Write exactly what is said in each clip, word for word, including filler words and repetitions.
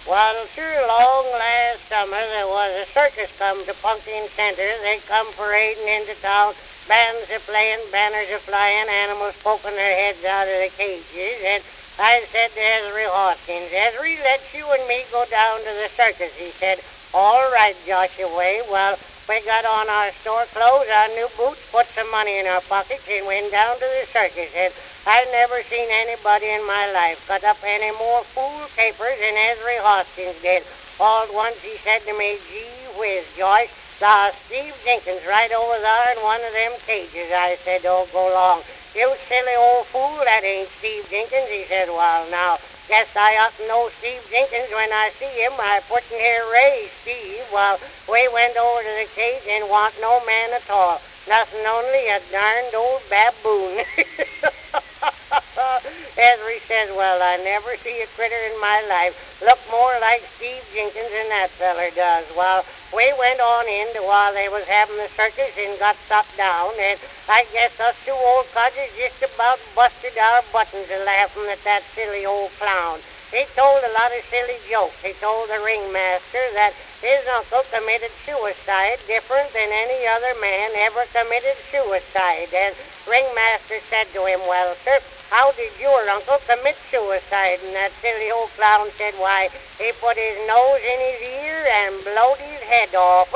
Well, sure, long last summer there was a circus come to Pumpkin Center. They come parading into town. Bands are playing, banners are flying, animals poking their heads out of the cages. And I said to Ezra Hoskins, Ezra, let you and me go down to the circus. He said, all right, Joshua. Well, we got on our store clothes, our new boots, put some money in our pockets, and went down to the circus. And I never seen anybody in my life cut up any more fool capers than Ezra Hoskins did. All at once he said to me, gee whiz, Joyce, there's Steve Jenkins right over there in one of them cages. I said, oh, go long. You silly old fool, that ain't Steve Jenkins. He said, well, now, guess I ought to know Steve Jenkins when I see him. I put in here Ray Steve. Well, we went over to the cage and want no man at all. Nothing only a darned old baboon. Ezra says, well, I never see a critter in my life look more like Steve Jenkins than that feller does. Well, we went on in to while they was having the circus and got sat down, and I guess us two old codgers just about busted our buttons a laughing at that silly old clown. He told a lot of silly jokes. He told the ringmaster that his uncle committed suicide different than any other man ever committed suicide. And ringmaster said to him, well, sir, how did your uncle commit suicide? And that silly old clown said, why, he put his nose in his ear and blowed his head off.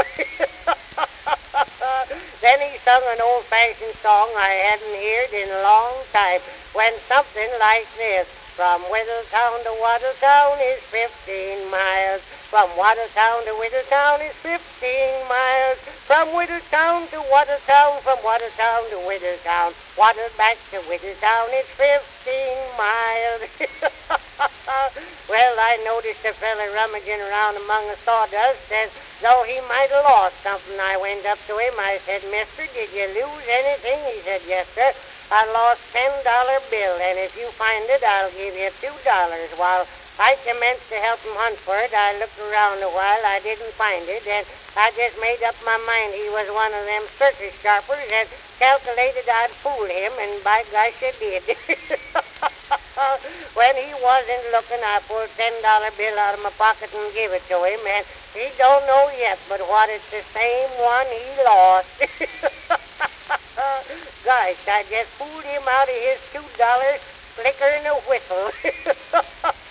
Then he sung an old-fashioned song I hadn't heard in a long time, went something like this. From Whittletown to Waddletown is fifteen miles. From Waddletown to Whittletown is fifteen miles. From Whittletown to Waddletown, from Waddletown to Whittletown, Waddle back to Whittletown is fifteen miles. Well, I noticed a fella rummaging around among the sawdust, and though he might have lost something, I went up to him. I said, mister, did you lose anything? He said, yes, sir. I lost ten dollar bill, and if you find it, I'll give you two dollars. While I commenced to help him hunt for it, I looked around a while. I didn't find it, and I just made up my mind he was one of them circus sharpers and calculated I'd fool him, and by gosh, I did. When he wasn't looking, I pulled a ten dollar bill out of my pocket and gave it to him, and he don't know yet but what it's the same one he lost. Gosh, I just fooled him out of his two dollars, flickering a whistle.